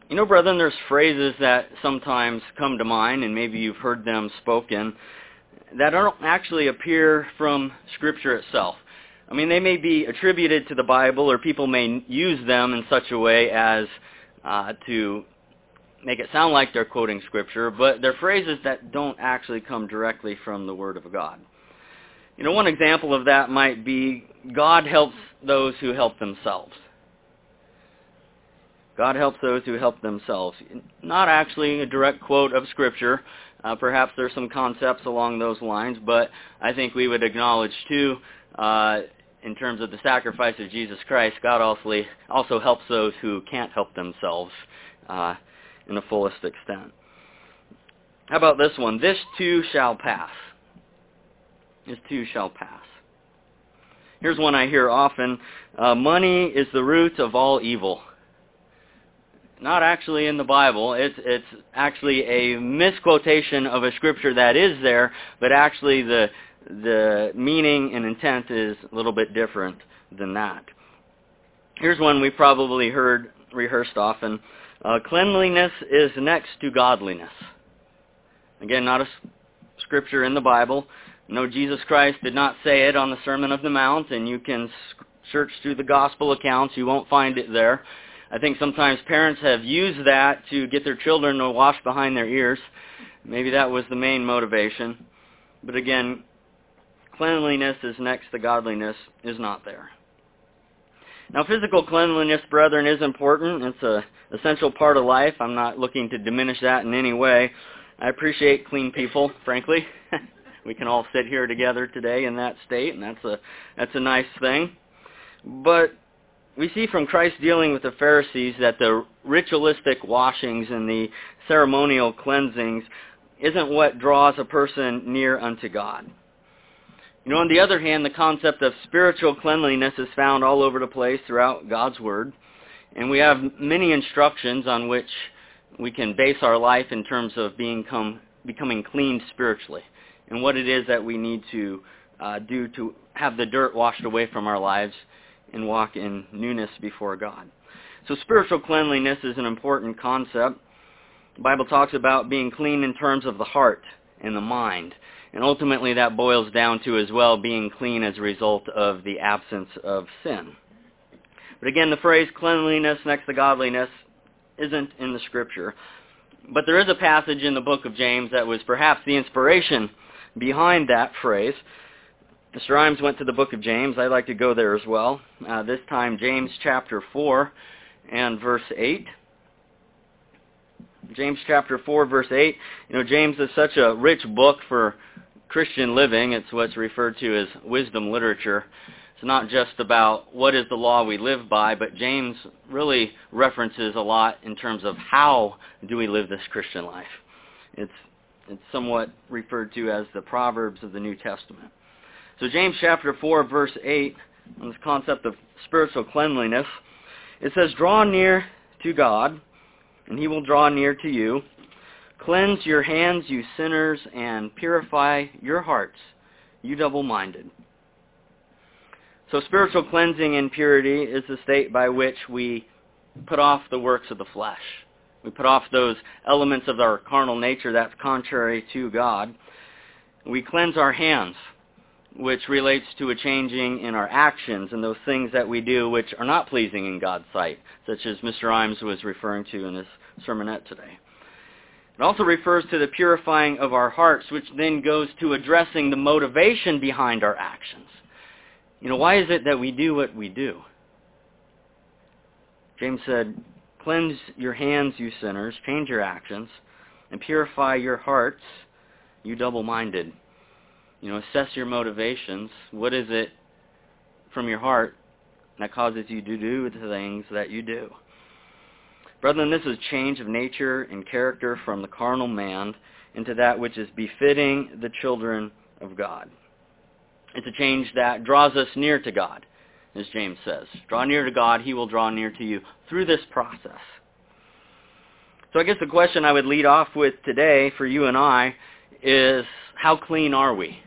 Brethren, there's phrases that sometimes come to mind, and maybe you've heard them spoken, that don't actually appear from Scripture itself. They may be attributed to the Bible, or people may use them in such a way as to make it sound like they're quoting Scripture, but they're phrases that don't actually come directly from the Word of God. One example of that might be, God helps those who help themselves. God helps those who help themselves. Not actually a direct quote of Scripture. Perhaps there's some concepts along those lines, but I think we would acknowledge too, in terms of the sacrifice of Jesus Christ, God also helps those who can't help themselves in the fullest extent. How about this one? This too shall pass. This too shall pass. Here's one I hear often. Money is the root of all evil. Not actually in the Bible. It's actually a misquotation of a scripture that is there, but actually the meaning and intent is a little bit different than that. Here's one we probably heard rehearsed often. Cleanliness is next to godliness. Again, not a scripture in the Bible. No, Jesus Christ did not say it on the Sermon on the Mount, and you can search through the gospel accounts. You won't find it there. I think sometimes parents have used that to get their children to wash behind their ears. Maybe that was the main motivation. But again, cleanliness is next to godliness is not there. Now, physical cleanliness, brethren, is important. It's an essential part of life. I'm not looking to diminish that in any way. I appreciate clean people, frankly. We can all sit here together today in that state, and that's a nice thing. But we see from Christ dealing with the Pharisees that the ritualistic washings and the ceremonial cleansings isn't what draws a person near unto God. On the other hand, the concept of spiritual cleanliness is found all over the place throughout God's Word. And we have many instructions on which we can base our life in terms of becoming clean spiritually, and what it is that we need to do to have the dirt washed away from our lives and walk in newness before God. So spiritual cleanliness is an important concept. The Bible talks about being clean in terms of the heart and the mind. And ultimately that boils down to as well being clean as a result of the absence of sin. But again, the phrase cleanliness next to godliness isn't in the Scripture. But there is a passage in the book of James that was perhaps the inspiration behind that phrase. Mr. Imes went to the book of James. I'd like to go there as well. This time, James chapter 4 and verse 8. James chapter 4, verse 8. James is such a rich book for Christian living. It's what's referred to as wisdom literature. It's not just about what is the law we live by, but James really references a lot in terms of how do we live this Christian life. It's somewhat referred to as the Proverbs of the New Testament. So James chapter 4, verse 8, on this concept of spiritual cleanliness, it says, "Draw near to God, and he will draw near to you. Cleanse your hands, you sinners, and purify your hearts, you double-minded." So spiritual cleansing and purity is the state by which we put off the works of the flesh. We put off those elements of our carnal nature that's contrary to God. We cleanse our hands, which relates to a changing in our actions and those things that we do which are not pleasing in God's sight, such as Mr. Imes was referring to in his sermonette today. It also refers to the purifying of our hearts, which then goes to addressing the motivation behind our actions. Why is it that we do what we do? James said, "Cleanse your hands, you sinners, change your actions, and purify your hearts, you double-minded." Assess your motivations. What is it from your heart that causes you to do the things that you do? Brethren, this is change of nature and character from the carnal man into that which is befitting the children of God. It's a change that draws us near to God, as James says. Draw near to God, he will draw near to you through this process. So I guess the question I would lead off with today for you and I is, how clean are we?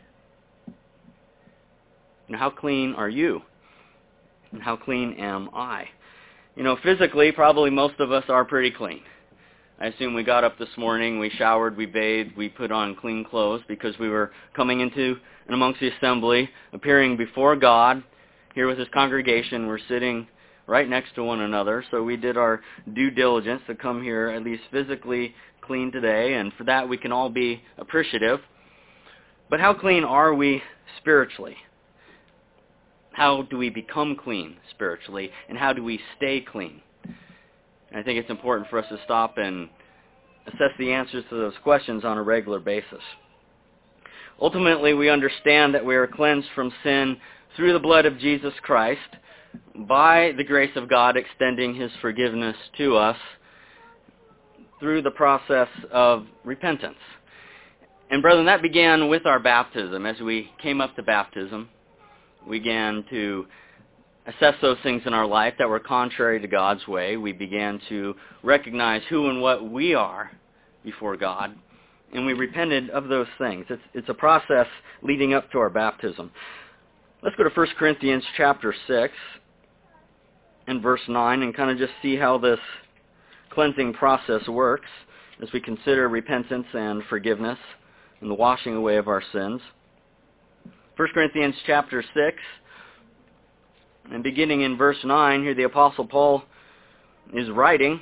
How clean are you? And how clean am I? Physically, probably most of us are pretty clean. I assume we got up this morning, we showered, we bathed, we put on clean clothes because we were coming into and amongst the assembly, appearing before God, here with His congregation. We're sitting right next to one another, so we did our due diligence to come here at least physically clean today, and for that we can all be appreciative. But how clean are we spiritually? How do we become clean spiritually, and how do we stay clean? And I think it's important for us to stop and assess the answers to those questions on a regular basis. Ultimately, we understand that we are cleansed from sin through the blood of Jesus Christ, by the grace of God extending His forgiveness to us through the process of repentance. And brethren, that began with our baptism. As we came up to baptism, we began to assess those things in our life that were contrary to God's way. We began to recognize who and what we are before God, and we repented of those things. It's a process leading up to our baptism. Let's go to 1 Corinthians chapter 6 and verse 9 and kind of just see how this cleansing process works as we consider repentance and forgiveness and the washing away of our sins. 1 Corinthians chapter 6, and beginning in verse 9, here the Apostle Paul is writing,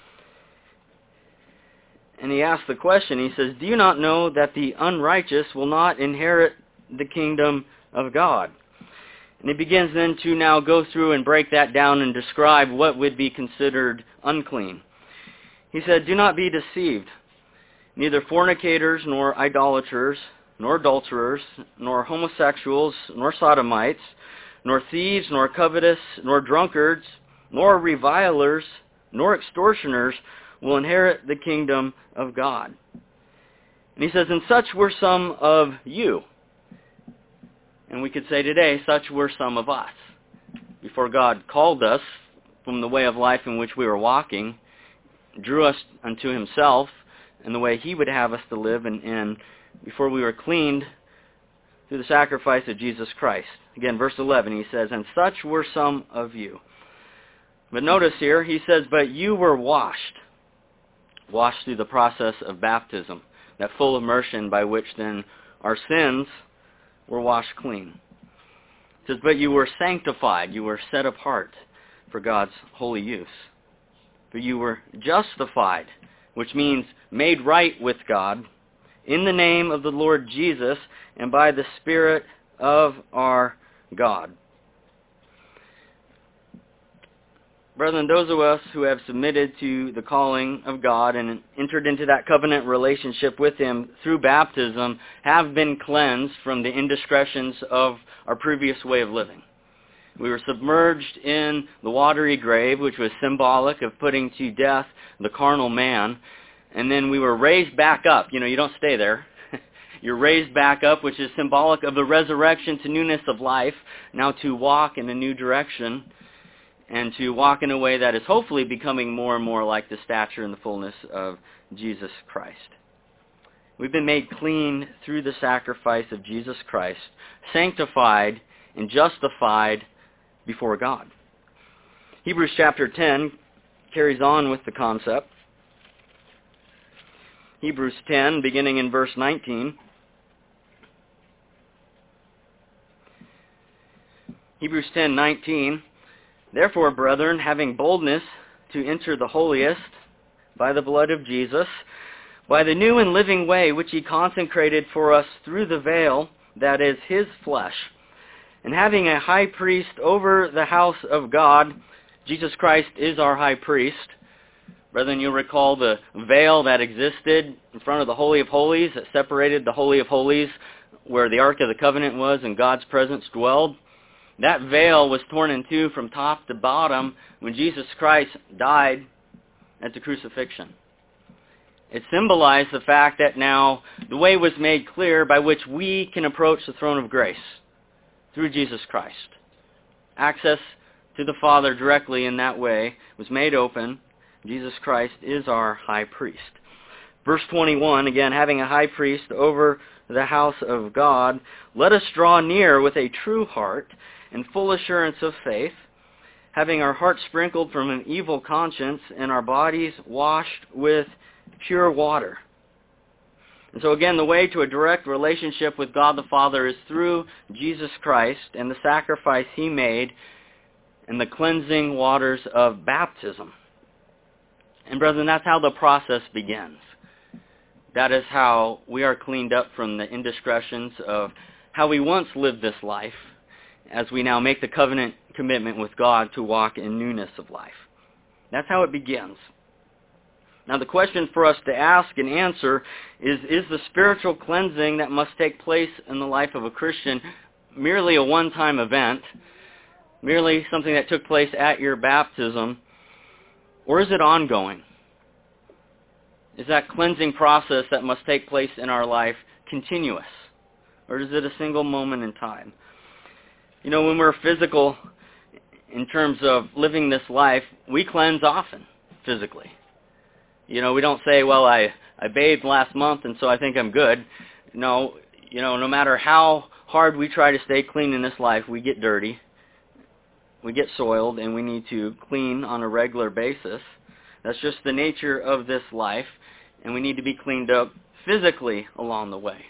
and he asks the question, he says, "Do you not know that the unrighteous will not inherit the kingdom of God?" And he begins then to now go through and break that down and describe what would be considered unclean. He said, "Do not be deceived. Neither fornicators, nor idolaters, nor adulterers, nor homosexuals, nor sodomites, nor thieves, nor covetous, nor drunkards, nor revilers, nor extortioners will inherit the kingdom of God." And he says, "And such were some of you." And we could say today, such were some of us. Before God called us from the way of life in which we were walking, drew us unto Himself and the way He would have us to live, and before we were cleaned through the sacrifice of Jesus Christ. Again, verse 11, he says, "And such were some of you." But notice here, he says, "But you were washed." Washed through the process of baptism, that full immersion by which then our sins were washed clean. It says, "But you were sanctified," you were set apart for God's holy use. "But you were justified," which means made right with God, "in the name of the Lord Jesus and by the Spirit of our God." Brethren, those of us who have submitted to the calling of God and entered into that covenant relationship with Him through baptism have been cleansed from the indiscretions of our previous way of living. We were submerged in the watery grave, which was symbolic of putting to death the carnal man, and then we were raised back up. You don't stay there. You're raised back up, which is symbolic of the resurrection to newness of life, now to walk in a new direction, and to walk in a way that is hopefully becoming more and more like the stature and the fullness of Jesus Christ. We've been made clean through the sacrifice of Jesus Christ, sanctified and justified before God. Hebrews chapter 10 carries on with the concept. Hebrews 10, beginning in verse 19. Hebrews 10:19. "Therefore, brethren, having boldness to enter the holiest by the blood of Jesus, by the new and living way which He consecrated for us through the veil, that is His flesh, and having a high priest over the house of God," Jesus Christ is our high priest. Brethren, you'll recall the veil that existed in front of the Holy of Holies that separated the Holy of Holies where the Ark of the Covenant was and God's presence dwelled. That veil was torn in two from top to bottom when Jesus Christ died at the crucifixion. It symbolized the fact that now the way was made clear by which we can approach the throne of grace through Jesus Christ. Access to the Father directly in that way was made open. Jesus Christ is our high priest. Verse 21, again, "Having a high priest over the house of God, let us draw near with a true heart and full assurance of faith, having our hearts sprinkled from an evil conscience and our bodies washed with pure water. And so again, the way to a direct relationship with God the Father is through Jesus Christ and the sacrifice He made and the cleansing waters of baptism. And brethren, that's how the process begins. That is how we are cleaned up from the indiscretions of how we once lived this life, as we now make the covenant commitment with God to walk in newness of life. That's how it begins. Now the question for us to ask and answer is the spiritual cleansing that must take place in the life of a Christian merely a one-time event, merely something that took place at your baptism, or is it ongoing? Is that cleansing process that must take place in our life continuous? Or is it a single moment in time? You know, when we're physical in terms of living this life, we cleanse often physically. You know, we don't say, well, I bathed last month and so I think I'm good. No, you know, no matter how hard we try to stay clean in this life, we get dirty. We get soiled and we need to clean on a regular basis. That's just the nature of this life, and we need to be cleaned up physically along the way.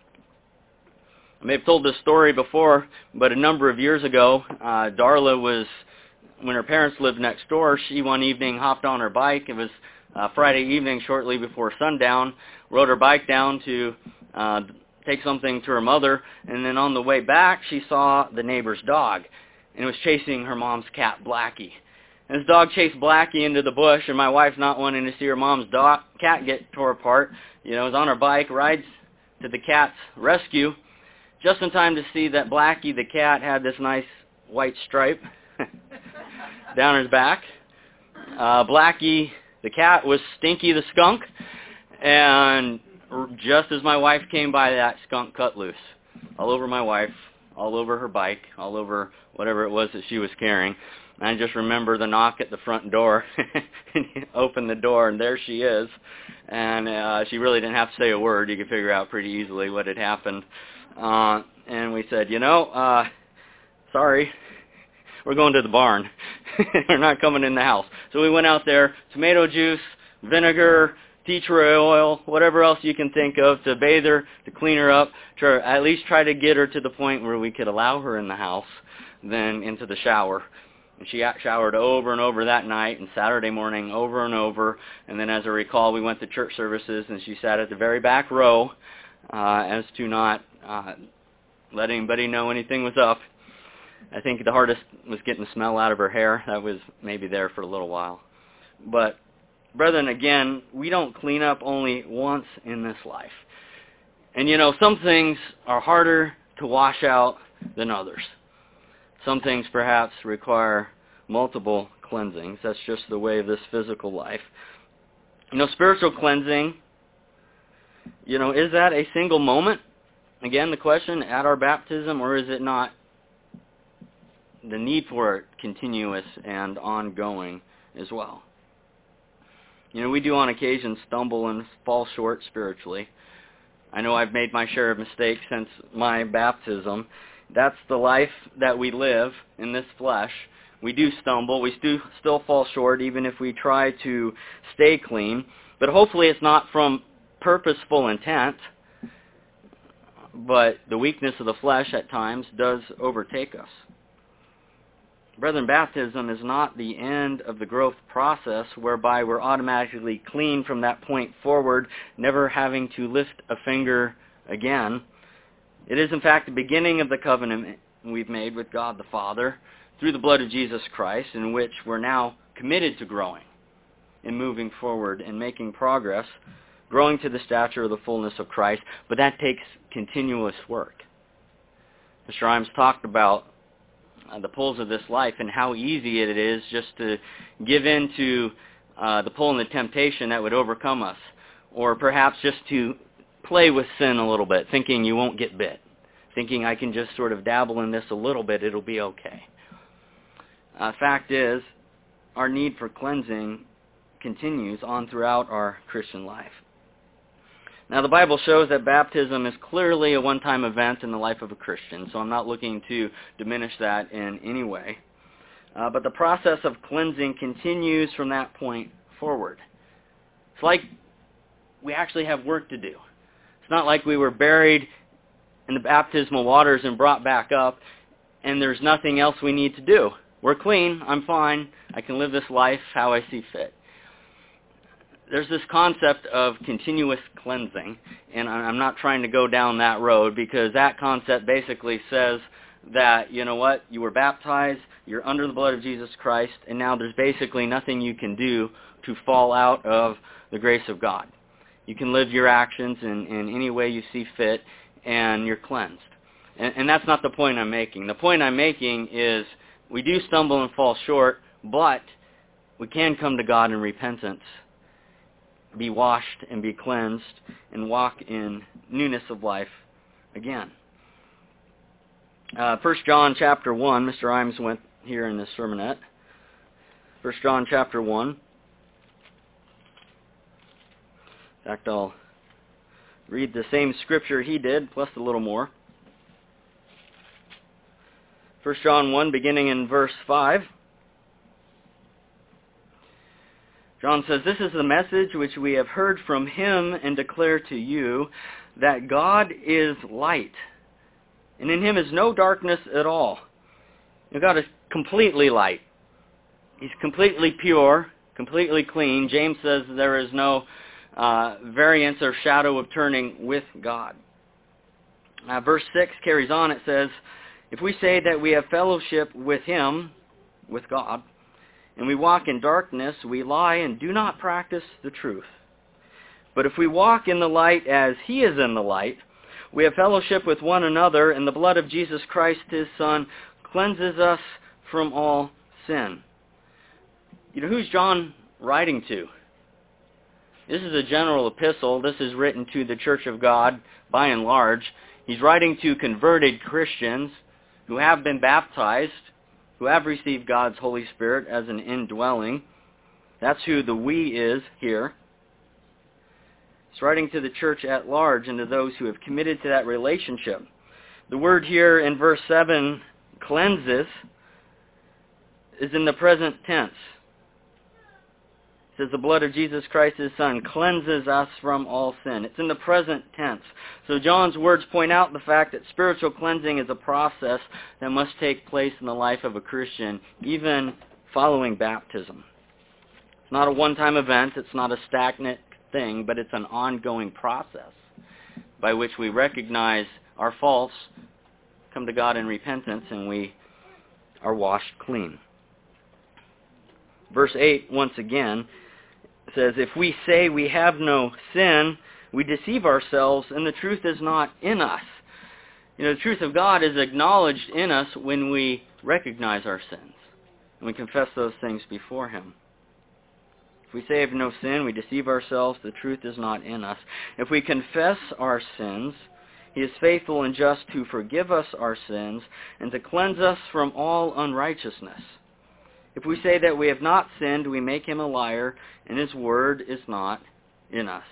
I may have told this story before, but a number of years ago, Darla was, when her parents lived next door, she one evening hopped on her bike. It was Friday evening shortly before sundown, rode her bike down to take something to her mother, and then on the way back, she saw the neighbor's dog, and it was chasing her mom's cat, Blackie. And this dog chased Blackie into the bush, and my wife's not wanting to see her mom's cat get tore apart. You know, is on her bike, rides to the cat's rescue, just in time to see that Blackie, the cat, had this nice white stripe down his back. Blackie, the cat, was Stinky the skunk, and just as my wife came by, that skunk cut loose. All over my wife, all over her bike, all over whatever it was that she was carrying. And I just remember the knock at the front door, and he opened the door, and there she is. And she really didn't have to say a word. You could figure out pretty easily what had happened. And we said, sorry, we're going to the barn. We're not coming in the house. So we went out there, tomato juice, vinegar, tea tree oil, whatever else you can think of to bathe her, to clean her up, to at least try to get her to the point where we could allow her in the house, then into the shower. And she showered over and over that night, and Saturday morning over and over. And then as I recall, we went to church services, and she sat at the very back row as to not let anybody know anything was up. I think the hardest was getting the smell out of her hair. That was maybe there for a little while. But brethren, again, we don't clean up only once in this life. And some things are harder to wash out than others. Some things perhaps require multiple cleansings. That's just the way of this physical life. Spiritual cleansing, is that a single moment? Again, the question, at our baptism, or is it not the need for it continuous and ongoing as well? We do on occasion stumble and fall short spiritually. I know I've made my share of mistakes since my baptism. That's the life that we live in this flesh. We do stumble. We do still fall short even if we try to stay clean. But hopefully it's not from purposeful intent. But the weakness of the flesh at times does overtake us. Brethren, baptism is not the end of the growth process whereby we're automatically clean from that point forward, never having to lift a finger again. It is, in fact, the beginning of the covenant we've made with God the Father through the blood of Jesus Christ, in which we're now committed to growing and moving forward and making progress, growing to the stature of the fullness of Christ. But that takes continuous work. Mr. Imes talked about the pulls of this life and how easy it is just to give in to the pull and the temptation that would overcome us, or perhaps just to play with sin a little bit, thinking you won't get bit, thinking I can just sort of dabble in this a little bit, it'll be okay. Fact is, our need for cleansing continues on throughout our Christian life. Now, the Bible shows that baptism is clearly a one-time event in the life of a Christian, so I'm not looking to diminish that in any way. But the process of cleansing continues from that point forward. It's like we actually have work to do. It's not like we were buried in the baptismal waters and brought back up, and there's nothing else we need to do. We're clean. I'm fine. I can live this life how I see fit. There's this concept of continuous cleansing, and I'm not trying to go down that road, because that concept basically says that, you know what, you were baptized, you're under the blood of Jesus Christ, and now there's basically nothing you can do to fall out of the grace of God. You can live your actions in any way you see fit, and you're cleansed. And that's not the point I'm making. The point I'm making is we do stumble and fall short, but we can come to God in repentance, be washed and be cleansed, and walk in newness of life again. 1 John chapter 1, Mr. Imes went here in this sermonette. 1 John chapter 1. In fact, I'll read the same scripture he did, plus a little more. 1 John 1, beginning in verse 5. John says, "This is the message which we have heard from him and declare to you, that God is light, and in him is no darkness at all." God is completely light. He's completely pure, completely clean. James says there is no variance or shadow of turning with God. Verse 6 carries on. It says, "If we say that we have fellowship with him," with God, "and we walk in darkness, we lie and do not practice the truth. But if we walk in the light as he is in the light, we have fellowship with one another, and the blood of Jesus Christ, his Son, cleanses us from all sin." Who's John writing to? This is a general epistle. This is written to the Church of God, by and large. He's writing to converted Christians who have been baptized, who have received God's Holy Spirit as an indwelling. That's who the "we" is here. He's writing to the church at large and to those who have committed to that relationship. The word here in verse 7, "cleanses," is in the present tense. It says the blood of Jesus Christ, his Son, cleanses us from all sin. It's in the present tense. So John's words point out the fact that spiritual cleansing is a process that must take place in the life of a Christian, even following baptism. It's not a one-time event. It's not a stagnant thing, but it's an ongoing process by which we recognize our faults, come to God in repentance, and we are washed clean. Verse 8, once again, says, "If we say we have no sin, we deceive ourselves, and the truth is not in us." The truth of God is acknowledged in us when we recognize our sins, and we confess those things before him. If we say we have no sin, we deceive ourselves, the truth is not in us. If we confess our sins, he is faithful and just to forgive us our sins and to cleanse us from all unrighteousness. If we say that we have not sinned, we make him a liar, and his word is not in us.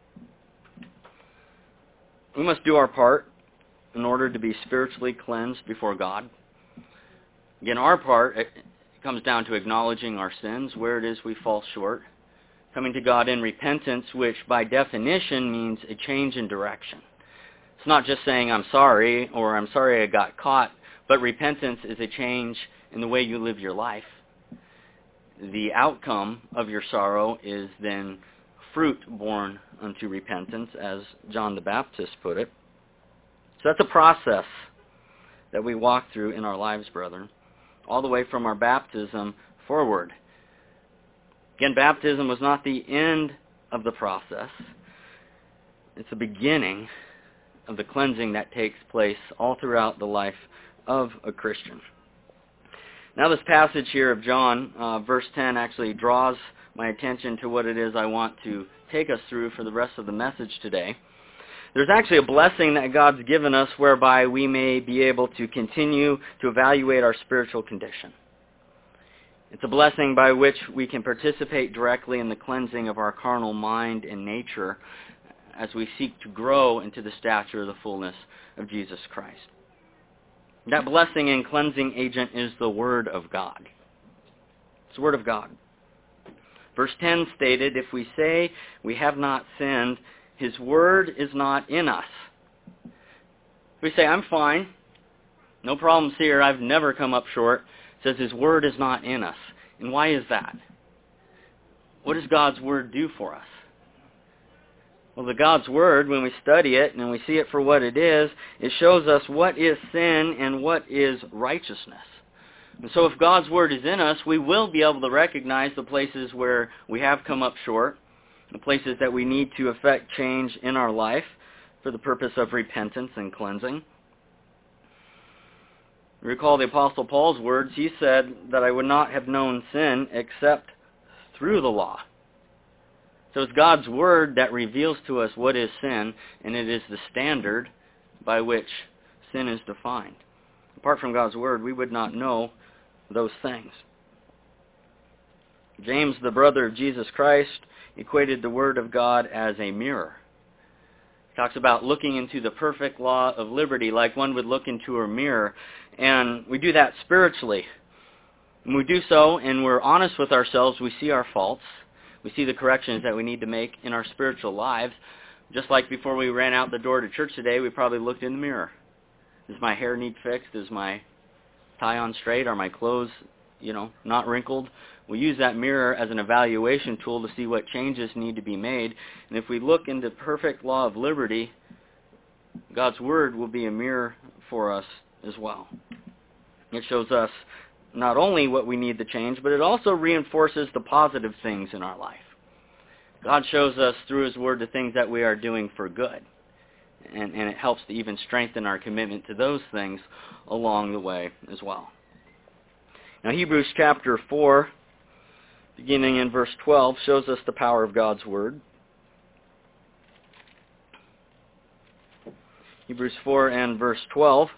We must do our part in order to be spiritually cleansed before God. Again, our part, it comes down to acknowledging our sins, where it is we fall short, coming to God in repentance, which by definition means a change in direction. It's not just saying, "I'm sorry," or "I'm sorry I got caught," but repentance is a change in the way you live your life. The outcome of your sorrow is then fruit born unto repentance, as John the Baptist put it. So that's a process that we walk through in our lives, brethren, all the way from our baptism forward. Again, baptism was not the end of the process. It's the beginning of the cleansing that takes place all throughout the life of a Christian. Now this passage here of John, verse 10, actually draws my attention to what it is I want to take us through for the rest of the message today. There's actually a blessing that God's given us whereby we may be able to continue to evaluate our spiritual condition. It's a blessing by which we can participate directly in the cleansing of our carnal mind and nature as we seek to grow into the stature of the fullness of Jesus Christ. That blessing and cleansing agent is the Word of God. It's the Word of God. Verse 10 stated, if we say we have not sinned, His Word is not in us. If we say, I'm fine, no problems here, I've never come up short, it says His Word is not in us. And why is that? What does God's Word do for us? Well, the God's Word, when we study it and we see it for what it is, it shows us what is sin and what is righteousness. And so if God's Word is in us, we will be able to recognize the places where we have come up short, the places that we need to effect change in our life for the purpose of repentance and cleansing. Recall the Apostle Paul's words. He said that I would not have known sin except through the law. So it's God's Word that reveals to us what is sin, and it is the standard by which sin is defined. Apart from God's Word, we would not know those things. James, the brother of Jesus Christ, equated the Word of God as a mirror. He talks about looking into the perfect law of liberty like one would look into a mirror, and we do that spiritually. When we do so and we're honest with ourselves, we see our faults. We see the corrections that we need to make in our spiritual lives. Just like before we ran out the door to church today, we probably looked in the mirror. Does my hair need fixed? Is my tie on straight? Are my clothes, not wrinkled? We use that mirror as an evaluation tool to see what changes need to be made. And if we look into perfect law of liberty, God's Word will be a mirror for us as well. It shows us not only what we need to change, but it also reinforces the positive things in our life. God shows us through His Word the things that we are doing for good. And it helps to even strengthen our commitment to those things along the way as well. Now Hebrews chapter 4, beginning in verse 12, shows us the power of God's Word. Hebrews 4 and verse 12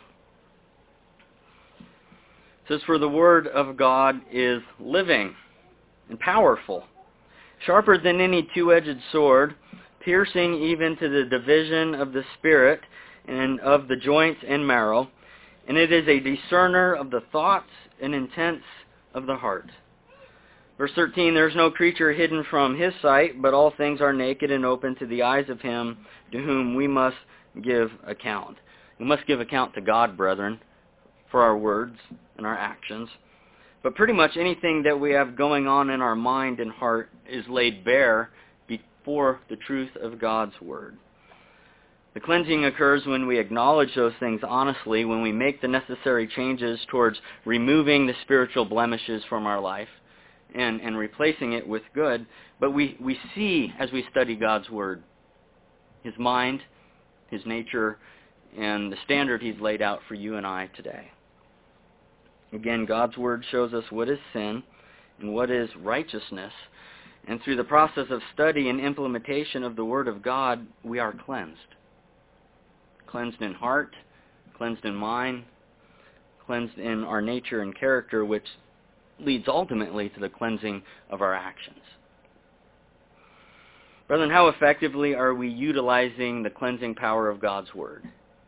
says, for the Word of God is living and powerful, sharper than any two-edged sword, piercing even to the division of the spirit and of the joints and marrow, and it is a discerner of the thoughts and intents of the heart. Verse 13, there is no creature hidden from His sight, but all things are naked and open to the eyes of Him to whom we must give account. We must give account to God, brethren, for our words and our actions. But pretty much anything that we have going on in our mind and heart is laid bare before the truth of God's Word. The cleansing occurs when we acknowledge those things honestly, when we make the necessary changes towards removing the spiritual blemishes from our life and replacing it with good. But we see, as we study God's Word, His mind, His nature, and the standard He's laid out for you and I today. Again, God's Word shows us what is sin and what is righteousness. And through the process of study and implementation of the Word of God, we are cleansed. Cleansed in heart, cleansed in mind, cleansed in our nature and character, which leads ultimately to the cleansing of our actions. Brethren, how effectively are we utilizing the cleansing power of God's Word?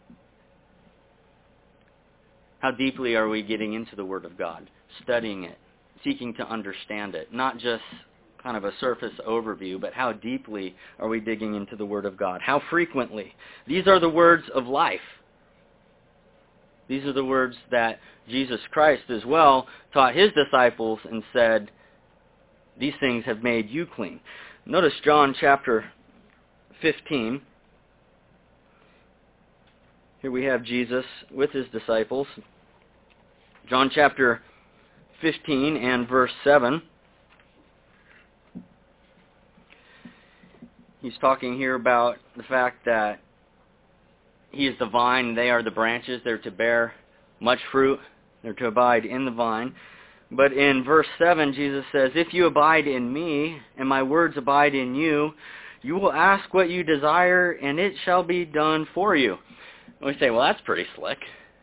How deeply are we getting into the Word of God, studying it, seeking to understand it, not just kind of a surface overview, but how deeply are we digging into the Word of God? How frequently? These are the words of life. These are the words that Jesus Christ as well taught His disciples and said, these things have made you clean. Notice John chapter 15. Here we have Jesus with His disciples. John chapter 15 and verse 7. He's talking here about the fact that He is the vine, they are the branches. They're to bear much fruit. They're to abide in the vine. But in verse 7, Jesus says, if you abide in me, and my words abide in you, you will ask what you desire, and it shall be done for you. And we say, well, that's pretty slick,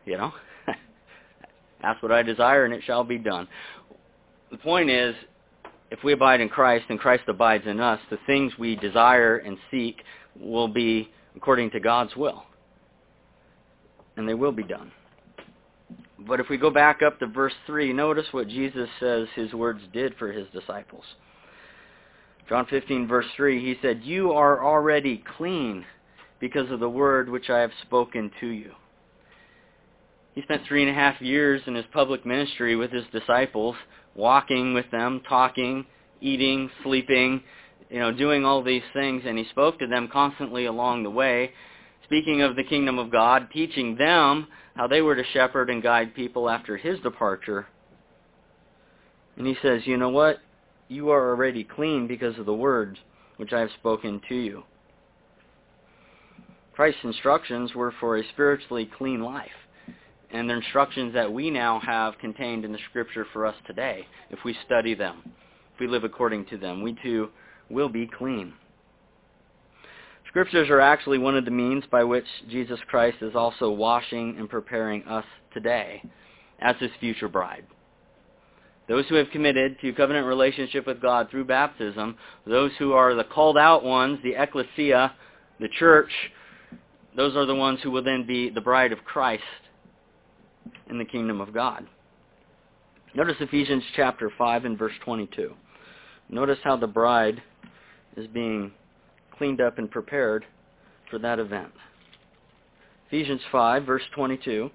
Ask what I desire, and it shall be done. The point is, if we abide in Christ and Christ abides in us, the things we desire and seek will be according to God's will. And they will be done. But if we go back up to verse 3, notice what Jesus says his words did for his disciples. John 15, verse 3, he said, "You are already clean because of the word which I have spoken to you." He spent 3.5 years in his public ministry with his disciples, walking with them, talking, eating, sleeping, doing all these things, and he spoke to them constantly along the way, speaking of the kingdom of God, teaching them how they were to shepherd and guide people after his departure. And he says, you know what? You are already clean because of the word which I have spoken to you. Christ's instructions were for a spiritually clean life, and they're instructions that we now have contained in the Scripture for us today. If we study them, if we live according to them, we too will be clean. Scriptures are actually one of the means by which Jesus Christ is also washing and preparing us today as his future bride. Those who have committed to covenant relationship with God through baptism, those who are the called out ones, the ecclesia, the church, those are the ones who will then be the bride of Christ in the kingdom of God. Notice Ephesians chapter 5 and verse 22. Notice how the bride is being cleaned up and prepared for that event. Ephesians 5, verse 22.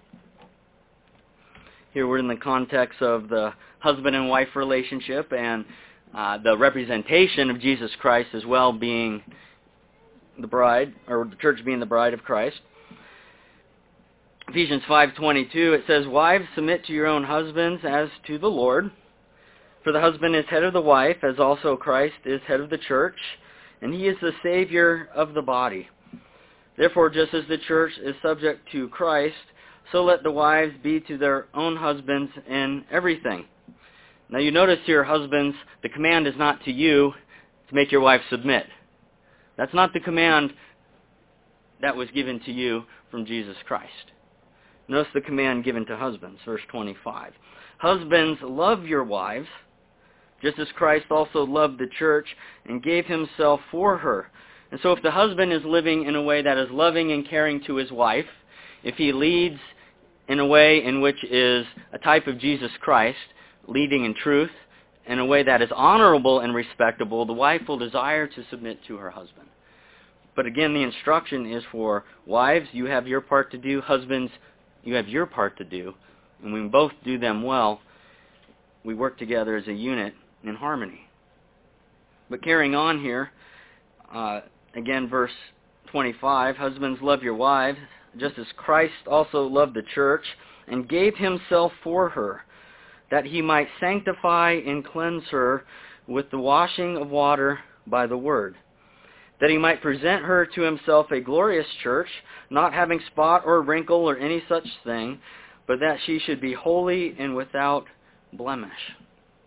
Here we're in the context of the husband and wife relationship and the representation of Jesus Christ as well being the bride, or the church being the bride of Christ. Ephesians 5:22, it says, "Wives, submit to your own husbands as to the Lord. For the husband is head of the wife, as also Christ is head of the church, and he is the Savior of the body. Therefore, just as the church is subject to Christ, so let the wives be to their own husbands in everything." Now you notice here, husbands, the command is not to you to make your wife submit. That's not the command that was given to you from Jesus Christ. Notice the command given to husbands, verse 25. "Husbands, love your wives, just as Christ also loved the church and gave himself for her." And so if the husband is living in a way that is loving and caring to his wife, if he leads in a way in which is a type of Jesus Christ, leading in truth, in a way that is honorable and respectable, the wife will desire to submit to her husband. But again, the instruction is for wives, you have your part to do. Husbands, you have your part to do. And when we both do them well, we work together as a unit in harmony. But carrying on here, again, verse 25, "Husbands, love your wives, just as Christ also loved the church and gave himself for her, that he might sanctify and cleanse her with the washing of water by the word, that he might present her to himself a glorious church, not having spot or wrinkle or any such thing, but that she should be holy and without blemish."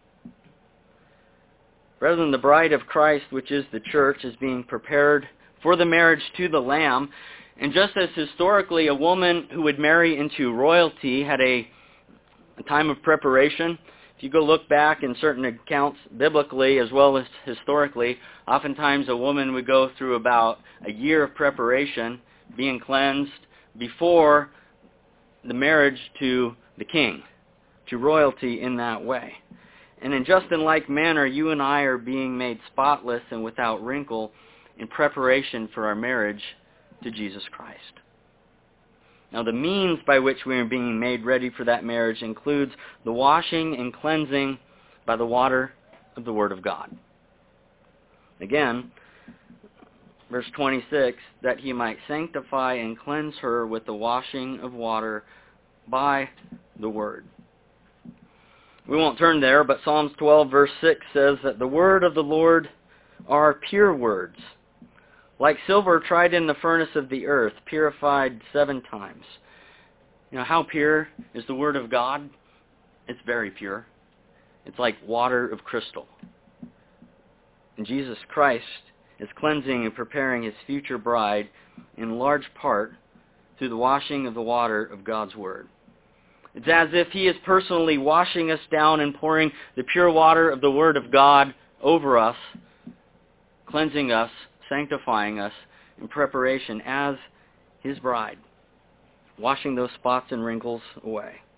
Rather than the bride of Christ, which is the church, is being prepared for the marriage to the Lamb. And just as historically a woman who would marry into royalty had a time of preparation, if you go look back in certain accounts biblically as well as historically, oftentimes a woman would go through about a year of preparation, being cleansed before the marriage to the king, to royalty in that way. And in just in like manner, you and I are being made spotless and without wrinkle in preparation for our marriage to Jesus Christ. Now, the means by which we are being made ready for that marriage includes the washing and cleansing by the water of the Word of God. Again, verse 26, "that he might sanctify and cleanse her with the washing of water by the Word." We won't turn there, but Psalms 12, verse 6 says that the word of the Lord are pure words, like silver tried in the furnace of the earth, purified 7 times. You know, how pure is the Word of God? It's very pure. It's like water of crystal. And Jesus Christ is cleansing and preparing his future bride in large part through the washing of the water of God's Word. It's as if he is personally washing us down and pouring the pure water of the Word of God over us, cleansing us, sanctifying us in preparation as his bride, washing those spots and wrinkles away.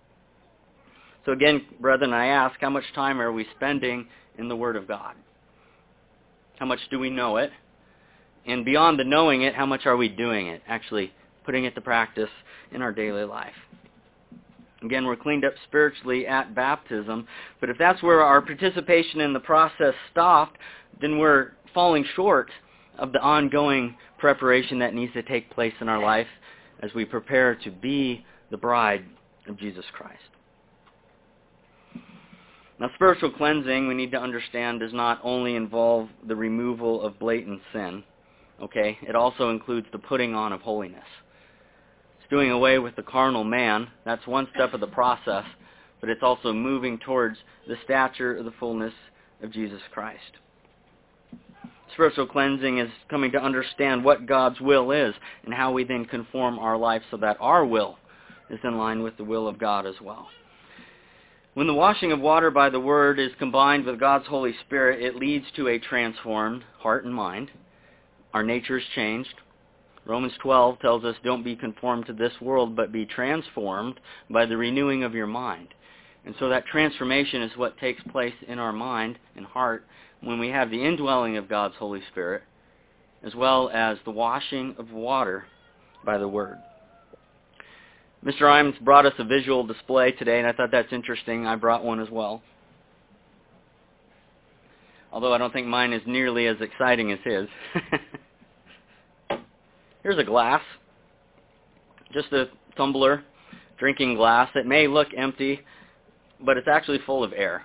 So again, brethren, I ask, how much time are we spending in the Word of God? How much do we know it? And beyond the knowing it, how much are we doing it? Actually putting it to practice in our daily life. Again, we're cleaned up spiritually at baptism, but if that's where our participation in the process stopped, then we're falling short of the ongoing preparation that needs to take place in our life as we prepare to be the bride of Jesus Christ. Now, spiritual cleansing, we need to understand, does not only involve the removal of blatant sin, okay? It also includes the putting on of holiness. It's doing away with the carnal man. That's one step of the process, but it's also moving towards the stature of the fullness of Jesus Christ. Spiritual cleansing is coming to understand what God's will is and how we then conform our life so that our will is in line with the will of God as well. When the washing of water by the Word is combined with God's Holy Spirit, it leads to a transformed heart and mind. Our nature is changed. Romans 12 tells us, don't be conformed to this world, but be transformed by the renewing of your mind. And so that transformation is what takes place in our mind and heart when we have the indwelling of God's Holy Spirit, as well as the washing of water by the Word. Mr. Imes brought us a visual display today, and I thought that's interesting. I brought one as well. Although I don't think mine is nearly as exciting as his. Here's a glass. Just a tumbler, drinking glass. It may look empty, but it's actually full of air.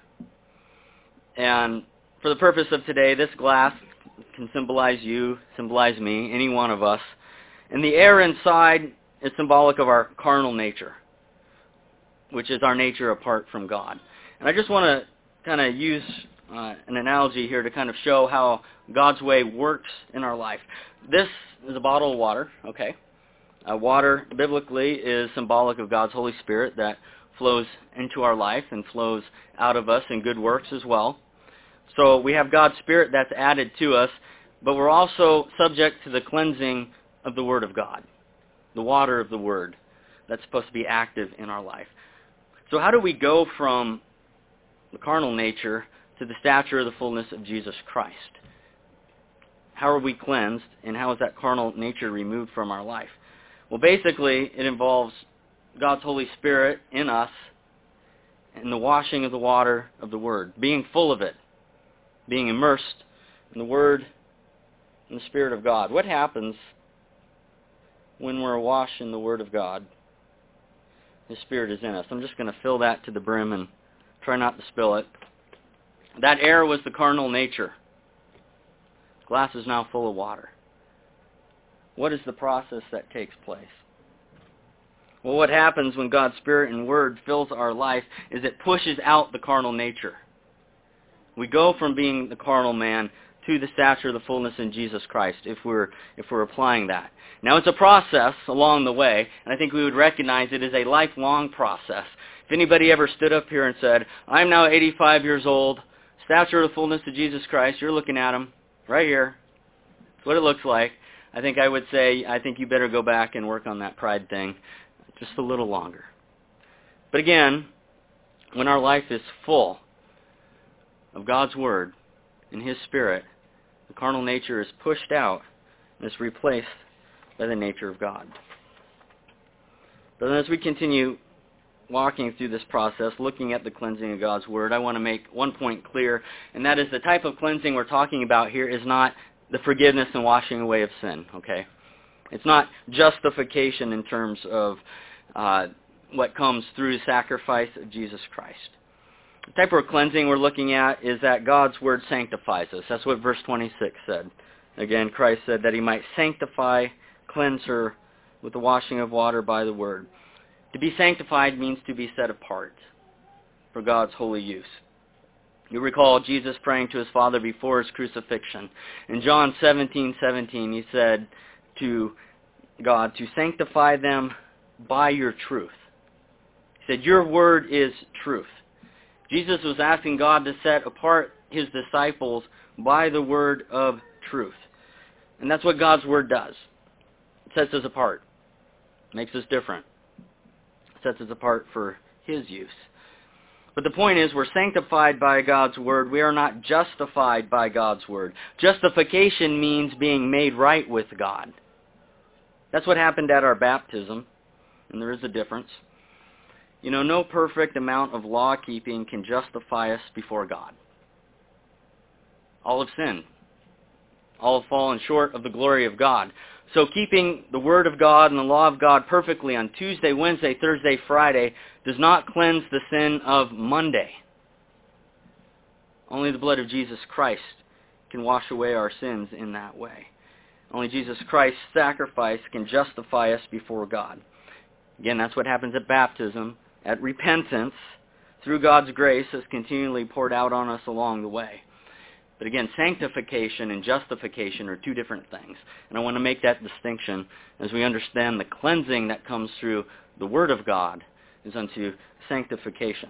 And for the purpose of today, this glass can symbolize you, symbolize me, any one of us. And the air inside is symbolic of our carnal nature, which is our nature apart from God. And I just want to kind of use an analogy here to kind of show how God's way works in our life. This is a bottle of water, okay? Water, biblically, is symbolic of God's Holy Spirit that flows into our life and flows out of us in good works as well. So we have God's Spirit that's added to us, but we're also subject to the cleansing of the Word of God, the water of the Word that's supposed to be active in our life. So how do we go from the carnal nature to the stature of the fullness of Jesus Christ? How are we cleansed, and how is that carnal nature removed from our life? Well, basically, it involves God's Holy Spirit in us and the washing of the water of the Word, being full of it, being immersed in the Word and the Spirit of God. What happens when we're washed in the Word of God? His Spirit is in us. I'm just going to fill that to the brim and try not to spill it. That air was the carnal nature. Glass is now full of water. What is the process that takes place? Well, what happens when God's Spirit and Word fills our life is it pushes out the carnal nature. We go from being the carnal man to the stature of the fullness in Jesus Christ if we're applying that. Now, it's a process along the way, and I think we would recognize it is a lifelong process. If anybody ever stood up here and said, I'm now 85 years old, stature of the fullness of Jesus Christ, you're looking at him right here. That's what it looks like. I think I would say, I think you better go back and work on that pride thing just a little longer. But again, when our life is full of God's Word and His Spirit, the carnal nature is pushed out and is replaced by the nature of God. But then as we continue walking through this process, looking at the cleansing of God's Word, I want to make one point clear, and that is the type of cleansing we're talking about here is not the forgiveness and washing away of sin, okay? It's not justification in terms of what comes through the sacrifice of Jesus Christ. The type of cleansing we're looking at is that God's Word sanctifies us. That's what verse 26 said. Again, Christ said that He might sanctify, cleanse her with the washing of water by the Word. To be sanctified means to be set apart for God's holy use. You recall Jesus praying to His Father before His crucifixion. In John 17:17, He said to God, to sanctify them by your truth. He said, your Word is truth. Jesus was asking God to set apart His disciples by the word of truth. And that's what God's Word does. It sets us apart. Makes us different. It sets us apart for His use. But the point is, we're sanctified by God's Word. We are not justified by God's Word. Justification means being made right with God. That's what happened at our baptism, and there is a difference. You know, no perfect amount of law-keeping can justify us before God. All have sinned. All have fallen short of the glory of God. So keeping the Word of God and the law of God perfectly on Tuesday, Wednesday, Thursday, Friday does not cleanse the sin of Monday. Only the blood of Jesus Christ can wash away our sins in that way. Only Jesus Christ's sacrifice can justify us before God. Again, that's what happens at baptism, at repentance, through God's grace is continually poured out on us along the way. But again, sanctification and justification are two different things. And I want to make that distinction as we understand the cleansing that comes through the Word of God is unto sanctification.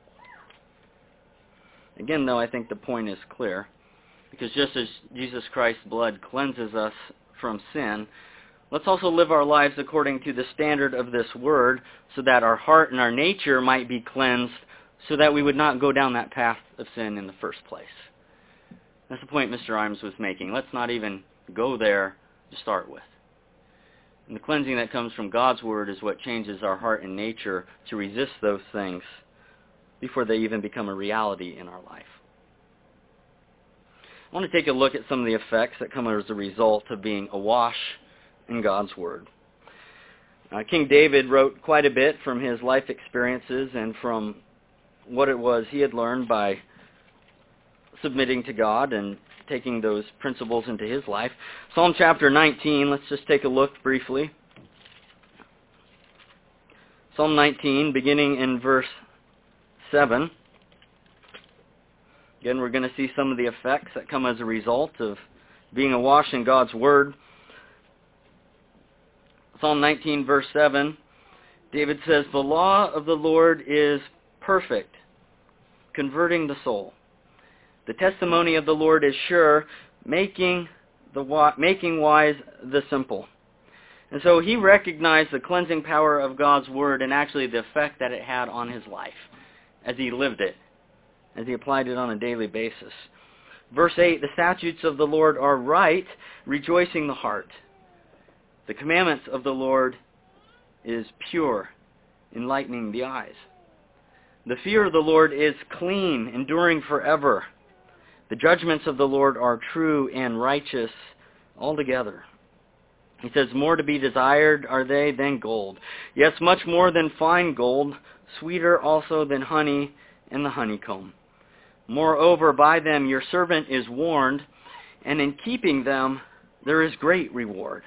Again, though, I think the point is clear. Because just as Jesus Christ's blood cleanses us from sin, let's also live our lives according to the standard of this Word so that our heart and our nature might be cleansed so that we would not go down that path of sin in the first place. That's the point Mr. Imes was making. Let's not even go there to start with. And the cleansing that comes from God's Word is what changes our heart and nature to resist those things before they even become a reality in our life. I want to take a look at some of the effects that come as a result of being awash in God's Word. King David wrote quite a bit from his life experiences and from what it was he had learned by submitting to God and taking those principles into his life. Psalm chapter 19, let's just take a look briefly. Psalm 19, beginning in verse 7. Again, we're going to see some of the effects that come as a result of being awash in God's Word. Psalm 19, verse 7, David says, "The law of the Lord is perfect, converting the soul. The testimony of the Lord is sure, making wise the simple." And so he recognized the cleansing power of God's Word and actually the effect that it had on his life as he lived it, as he applied it on a daily basis. Verse 8, "The statutes of the Lord are right, rejoicing the heart. The commandments of the Lord is pure, enlightening the eyes. The fear of the Lord is clean, enduring forever. The judgments of the Lord are true and righteous altogether." He says, "More to be desired are they than gold. Yes, much more than fine gold, sweeter also than honey and the honeycomb. Moreover, by them your servant is warned, and in keeping them there is great reward."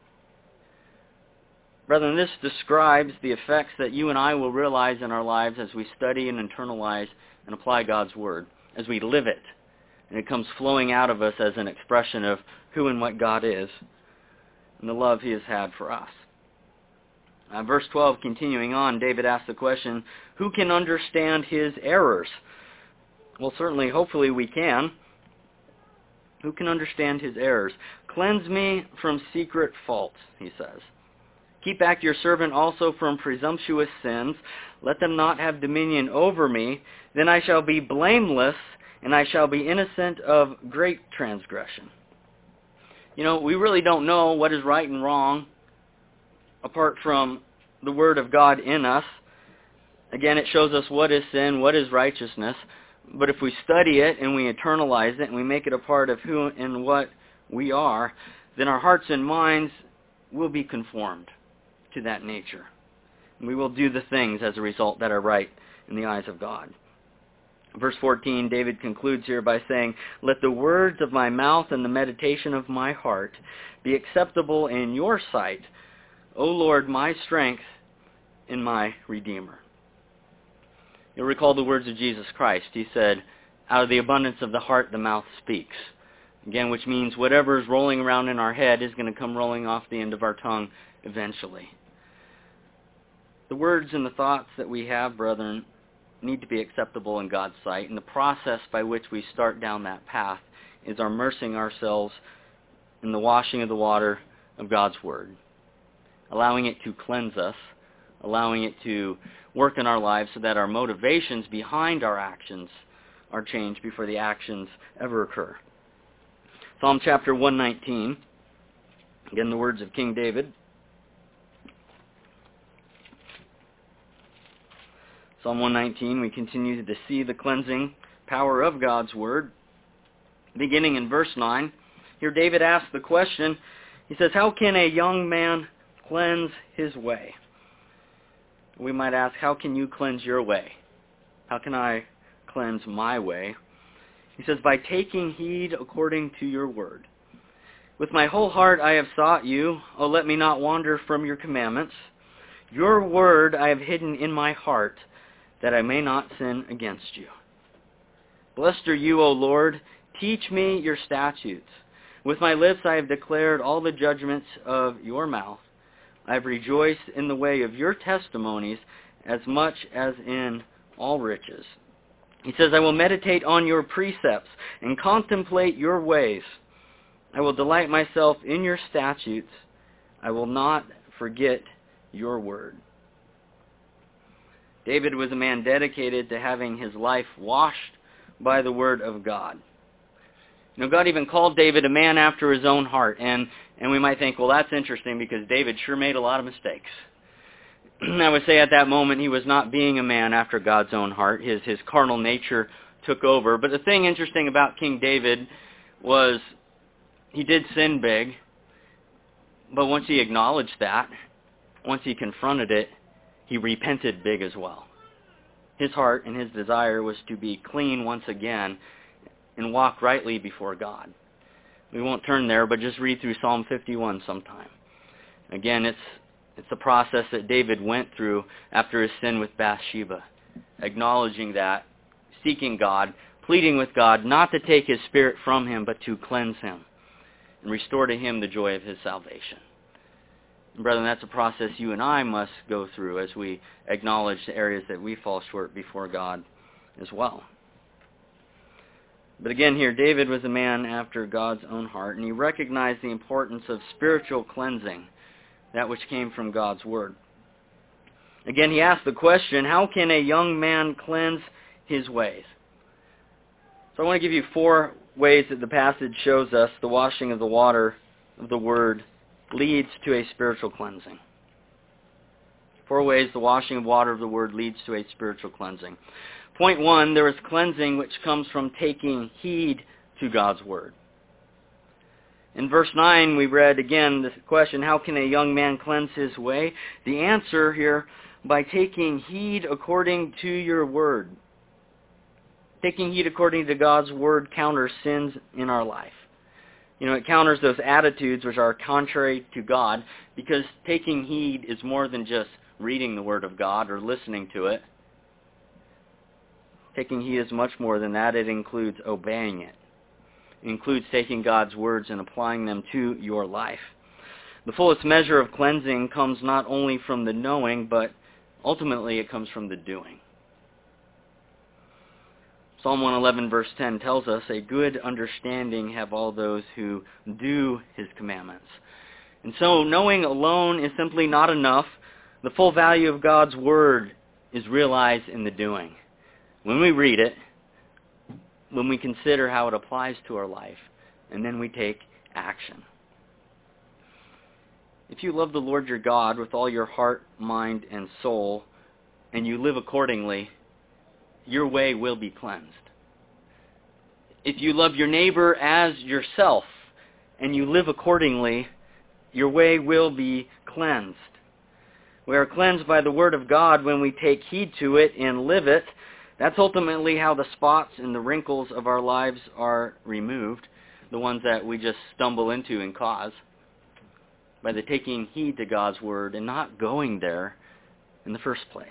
Brethren, this describes the effects that you and I will realize in our lives as we study and internalize and apply God's Word, as we live it. And it comes flowing out of us as an expression of who and what God is and the love He has had for us. Verse 12, continuing on, David asks the question, who can understand his errors? Well, certainly, hopefully we can. Who can understand his errors? "Cleanse me from secret faults," he says. "Keep back your servant also from presumptuous sins. Let them not have dominion over me. Then I shall be blameless, and I shall be innocent of great transgression." You know, we really don't know what is right and wrong apart from the Word of God in us. Again, it shows us what is sin, what is righteousness. But if we study it and we internalize it and we make it a part of who and what we are, then our hearts and minds will be conformed to that nature. And we will do the things as a result that are right in the eyes of God. Verse 14, David concludes here by saying, "Let the words of my mouth and the meditation of my heart be acceptable in your sight, O Lord, my strength and my Redeemer." You'll recall the words of Jesus Christ. He said, "Out of the abundance of the heart, the mouth speaks." Again, which means whatever is rolling around in our head is going to come rolling off the end of our tongue eventually. The words and the thoughts that we have, brethren, need to be acceptable in God's sight. And the process by which we start down that path is our immersing ourselves in the washing of the water of God's Word, allowing it to cleanse us allowing it to work in our lives so that our motivations behind our actions are changed before the actions ever occur. Psalm chapter 119, again the words of King David. Psalm 119, we continue to see the cleansing power of God's Word. Beginning in verse 9, here David asks the question, he says, how can a young man cleanse his way? We might ask, how can you cleanse your way? How can I cleanse my way? He says, by taking heed according to your word. With my whole heart I have sought you. Oh, let me not wander from your commandments. Your word I have hidden in my heart, that I may not sin against you. Blessed are you, O Lord. Teach me your statutes. With my lips I have declared all the judgments of your mouth. I have rejoiced in the way of your testimonies as much as in all riches. He says, I will meditate on your precepts and contemplate your ways. I will delight myself in your statutes. I will not forget your word. David was a man dedicated to having his life washed by the word of God. You know, God even called David a man after his own heart. And we might think, well, that's interesting because David sure made a lot of mistakes. I would say at that moment he was not being a man after God's own heart. His carnal nature took over. But the thing interesting about King David was he did sin big. But once he acknowledged that, once he confronted it, he repented big as well. His heart and his desire was to be clean once again and walk rightly before God. We won't turn there, but just read through Psalm 51 sometime. Again, it's the process that David went through after his sin with Bathsheba, acknowledging that, seeking God, pleading with God not to take his spirit from him, but to cleanse him and restore to him the joy of his salvation. And brethren, that's a process you and I must go through as we acknowledge the areas that we fall short before God as well. But again here, David was a man after God's own heart, and he recognized the importance of spiritual cleansing, that which came from God's word. Again, he asked the question, how can a young man cleanse his ways? So I want to give you 4 ways that the passage shows us the washing of the water of the word leads to a spiritual cleansing. 4 ways the washing of water of the word leads to a spiritual cleansing. Point 1, there is cleansing which comes from taking heed to God's word. In verse 9, we read again the question, how can a young man cleanse his way? The answer here, by taking heed according to your word. Taking heed according to God's word counters sins in our life. You know, it counters those attitudes which are contrary to God, because taking heed is more than just reading the word of God or listening to it. Taking heed is much more than that. It includes obeying it. It includes taking God's words and applying them to your life. The fullest measure of cleansing comes not only from the knowing, but ultimately it comes from the doing. Psalm 111 verse 10 tells us, a good understanding have all those who do his commandments. And so knowing alone is simply not enough. The full value of God's word is realized in the doing. When we read it, when we consider how it applies to our life, and then we take action. If you love the Lord your God with all your heart, mind, and soul, and you live accordingly, your way will be cleansed. If you love your neighbor as yourself, and you live accordingly, your way will be cleansed. We are cleansed by the word of God when we take heed to it and live it. That's ultimately how the spots and the wrinkles of our lives are removed, the ones that we just stumble into and cause, by the taking heed to God's word and not going there in the first place.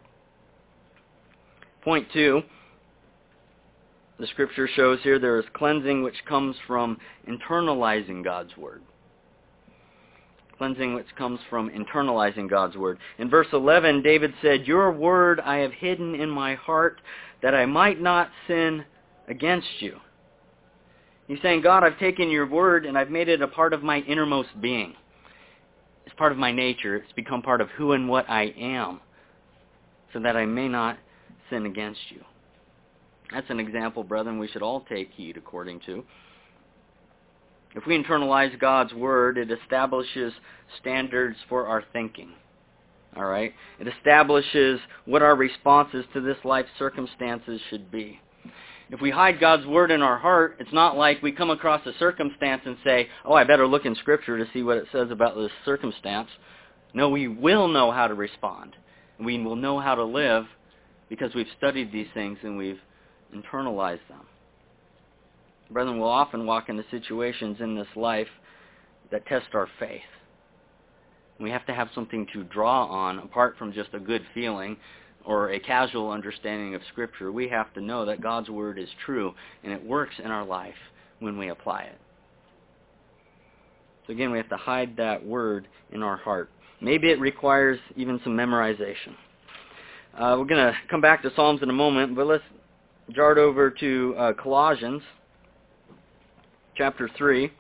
Point 2, the scripture shows here there is cleansing which comes from internalizing God's word. Cleansing which comes from internalizing God's word. In verse 11, David said, your word I have hidden in my heart that I might not sin against you. He's saying, God, I've taken your word and I've made it a part of my innermost being. It's part of my nature. It's become part of who and what I am, so that I may not sin against you. That's an example, brethren, we should all take heed according to. If we internalize God's Word, it establishes standards for our thinking. All right? It establishes what our responses to this life's circumstances should be. If we hide God's Word in our heart, it's not like we come across a circumstance and say, oh, I better look in Scripture to see what it says about this circumstance. No, we will know how to respond. We will know how to live because we've studied these things and we've internalized them. Brethren, we'll often walk into situations in this life that test our faith. We have to have something to draw on apart from just a good feeling or a casual understanding of Scripture. We have to know that God's Word is true and it works in our life when we apply it. So again, we have to hide that Word in our heart. Maybe it requires even some memorization. We're going to come back to Psalms in a moment, but let's jart over to Colossians chapter 3.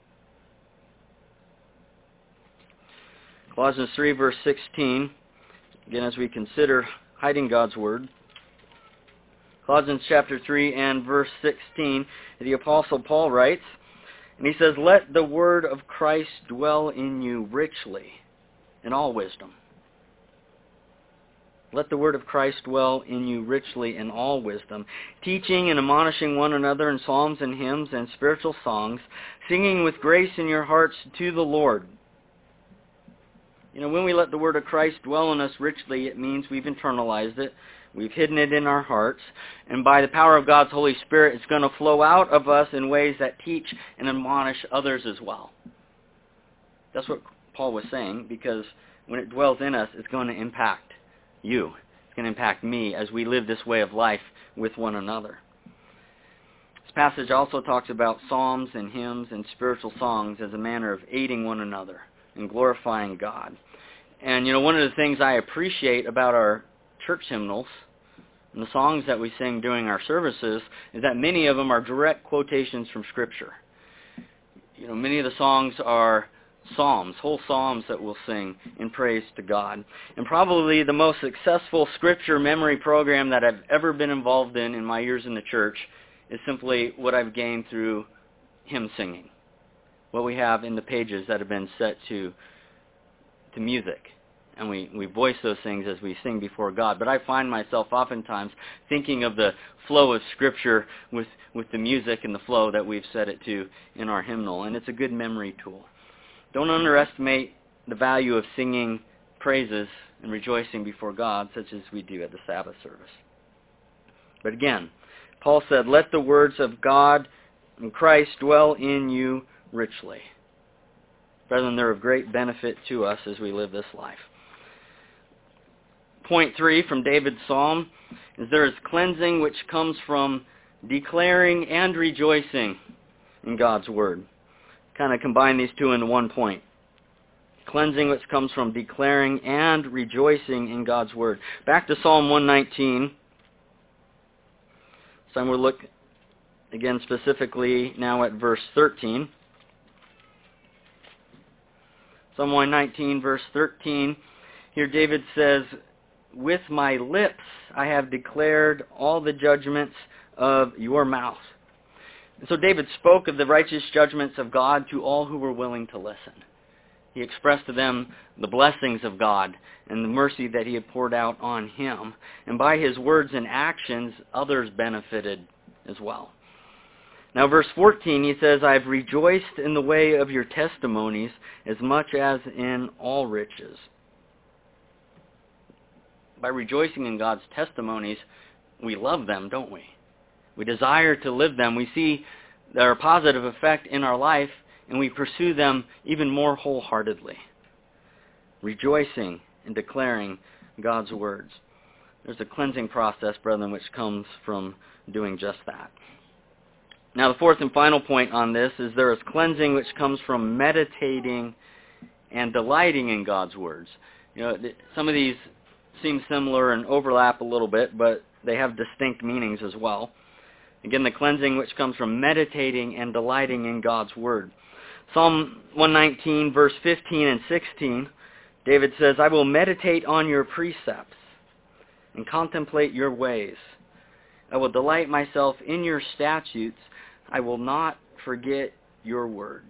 Colossians 3, verse 16. Again, as we consider hiding God's Word. Colossians chapter 3 and verse 16, the Apostle Paul writes, and he says, let the word of Christ dwell in you richly in all wisdom. Let the word of Christ dwell in you richly in all wisdom, teaching and admonishing one another in psalms and hymns and spiritual songs, singing with grace in your hearts to the Lord. You know, when we let the word of Christ dwell in us richly, it means we've internalized it, we've hidden it in our hearts, and by the power of God's Holy Spirit, it's going to flow out of us in ways that teach and admonish others as well. That's what Paul was saying, because when it dwells in us, it's going to impact you. It's going to impact me as we live this way of life with one another. This passage also talks about psalms and hymns and spiritual songs as a manner of aiding one another and glorifying God. And, you know, one of the things I appreciate about our church hymnals and the songs that we sing during our services is that many of them are direct quotations from Scripture. You know, many of the songs are psalms, whole psalms that we'll sing in praise to God. And probably the most successful Scripture memory program that I've ever been involved in my years in the church is simply what I've gained through hymn singing. What we have in the pages that have been set to music. And we voice those things as we sing before God. But I find myself oftentimes thinking of the flow of Scripture with the music and the flow that we've set it to in our hymnal. And it's a good memory tool. Don't underestimate the value of singing praises and rejoicing before God, such as we do at the Sabbath service. But again, Paul said, let the words of God and Christ dwell in you richly. Brethren, they're of great benefit to us as we live this life. Point 3 from David's psalm is there is cleansing which comes from declaring and rejoicing in God's Word. Kind of combine these two into one point. Cleansing which comes from declaring and rejoicing in God's Word. Back to Psalm 119. So we'll look again specifically now at verse 13. Psalm 119, verse 13. Here David says, with my lips I have declared all the judgments of your mouth. And so David spoke of the righteous judgments of God to all who were willing to listen. He expressed to them the blessings of God and the mercy that he had poured out on him. And by his words and actions, others benefited as well. Now, verse 14, he says, I've rejoiced in the way of your testimonies as much as in all riches. By rejoicing in God's testimonies, we love them, don't we? We desire to live them. We see their positive effect in our life, and we pursue them even more wholeheartedly. Rejoicing and declaring God's words. There's a cleansing process, brethren, which comes from doing just that. Now, the fourth and final point on this is there is cleansing which comes from meditating and delighting in God's words. You know, some of these seem similar and overlap a little bit, but they have distinct meanings as well. Again, the cleansing which comes from meditating and delighting in God's Word. Psalm 119, verse 15 and 16, David says, I will meditate on your precepts and contemplate your ways. I will delight myself in your statutes. I will not forget your word.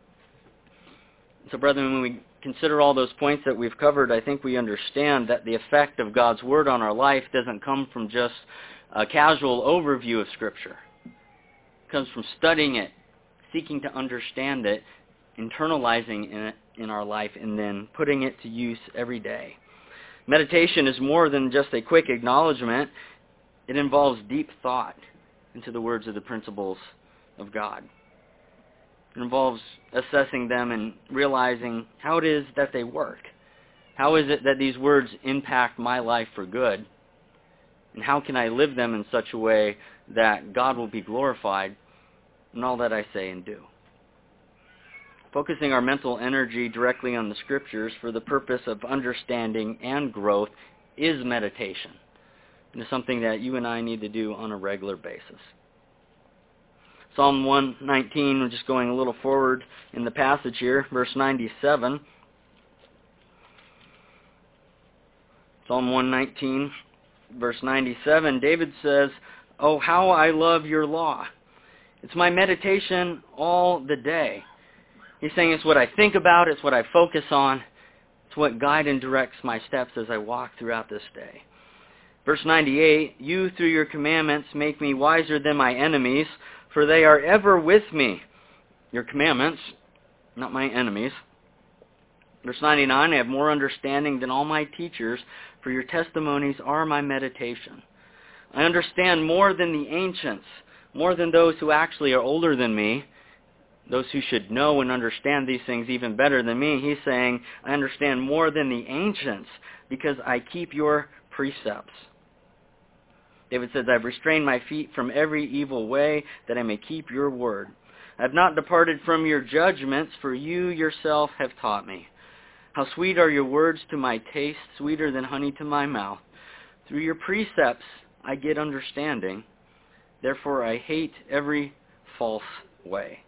So, brethren, when we consider all those points that we've covered, I think we understand that the effect of God's word on our life doesn't come from just a casual overview of Scripture. It comes from studying it, seeking to understand it, internalizing it in our life, and then putting it to use every day. Meditation is more than just a quick acknowledgement. It involves deep thought into the words of the principles of God. It involves assessing them and realizing how it is that they work. How is it that these words impact my life for good? And how can I live them in such a way that God will be glorified in all that I say and do? Focusing our mental energy directly on the Scriptures for the purpose of understanding and growth is meditation. And it's something that you and I need to do on a regular basis. Psalm 119, we're just going a little forward in the passage here, verse 97. Psalm 119, verse 97, David says, Oh, how I love your law. It's my meditation all the day. He's saying it's what I think about, it's what I focus on, it's what guides and directs my steps as I walk throughout this day. Verse 98, You through your commandments make me wiser than my enemies, for they are ever with me. Your commandments, not my enemies. Verse 99, I have more understanding than all my teachers, for your testimonies are my meditation. I understand more than the ancients, more than those who actually are older than me, those who should know and understand these things even better than me. He's saying, I understand more than the ancients because I keep your precepts. David says, I've restrained my feet from every evil way that I may keep your word. I have not departed from your judgments, for you yourself have taught me. How sweet are your words to my taste, sweeter than honey to my mouth. Through your precepts I get understanding. Therefore I hate every false way.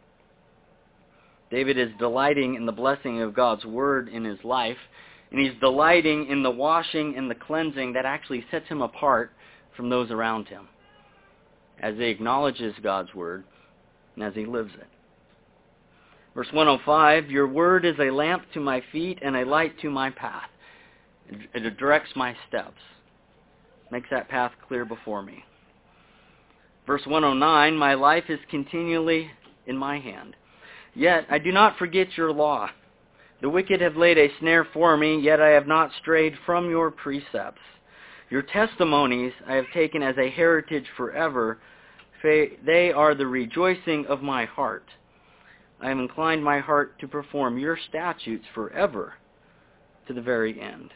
David is delighting in the blessing of God's word in his life, and he's delighting in the washing and the cleansing that actually sets him apart from those around him as he acknowledges God's word and as he lives it. Verse 105, Your word is a lamp to my feet and a light to my path. It directs my steps, makes that path clear before me. Verse 109, My life is continually in my hand. Yet I do not forget your law. The wicked have laid a snare for me, yet I have not strayed from your precepts. Your testimonies I have taken as a heritage forever. They are the rejoicing of my heart. I have inclined my heart to perform your statutes forever to the very end.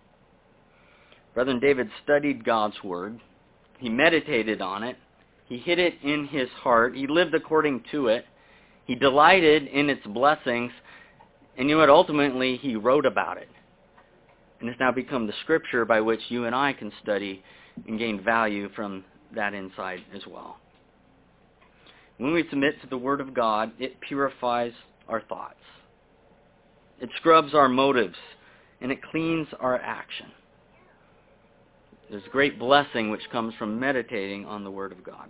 Brethren, David studied God's word. He meditated on it. He hid it in his heart. He lived according to it. He delighted in its blessings. And you know what? Ultimately, he wrote about it. And it's now become the Scripture by which you and I can study and gain value from that insight as well. When we submit to the Word of God, it purifies our thoughts. It scrubs our motives, and it cleans our action. There's great blessing which comes from meditating on the Word of God.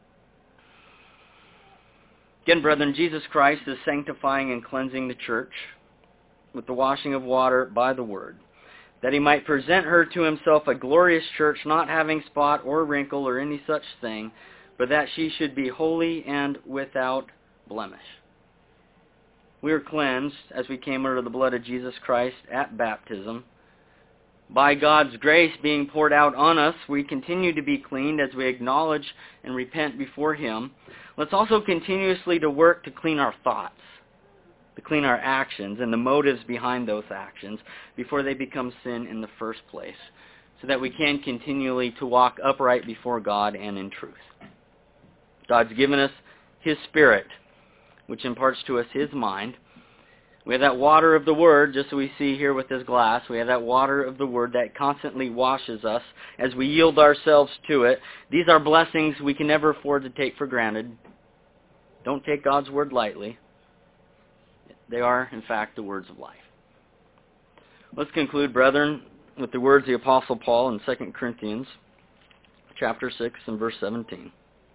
Again, brethren, Jesus Christ is sanctifying and cleansing the church with the washing of water by the Word, that he might present her to himself a glorious church, not having spot or wrinkle or any such thing, but that she should be holy and without blemish. We are cleansed as we came under the blood of Jesus Christ at baptism. By God's grace being poured out on us, we continue to be cleaned as we acknowledge and repent before him. Let's also continuously to work to clean our thoughts, to clean our actions and the motives behind those actions before they become sin in the first place, so that we can continually to walk upright before God and in truth. God's given us his Spirit, which imparts to us his mind. We have that water of the Word, just as we see here with this glass. We have that water of the Word that constantly washes us as we yield ourselves to it. These are blessings we can never afford to take for granted. Don't take God's Word lightly. They are, in fact, the words of life. Let's conclude, brethren, with the words of the Apostle Paul in 2 Corinthians chapter 6 and verse 17.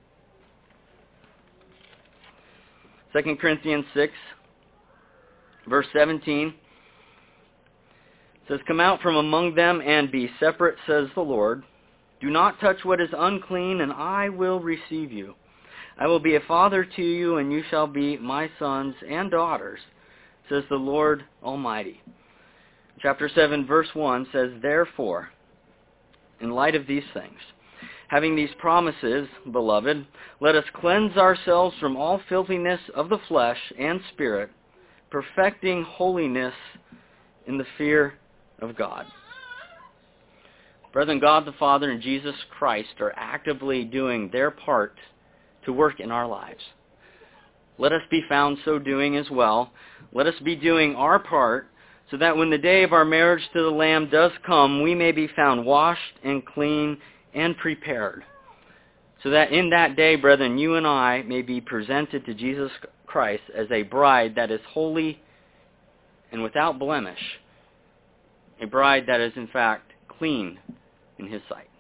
2 Corinthians 6, verse 17 says, "Come out from among them and be separate, says the Lord. Do not touch what is unclean, and I will receive you. I will be a father to you, and you shall be my sons and daughters, says the Lord Almighty." Chapter 7, verse 1 says, "Therefore, in light of these things, having these promises, beloved, let us cleanse ourselves from all filthiness of the flesh and spirit, perfecting holiness in the fear of God." Brethren, God the Father and Jesus Christ are actively doing their part to work in our lives. Let us be found so doing as well. Let us be doing our part so that when the day of our marriage to the Lamb does come, we may be found washed and clean and prepared. So that in that day, brethren, you and I may be presented to Jesus Christ as a bride that is holy and without blemish, a bride that is in fact clean in His sight.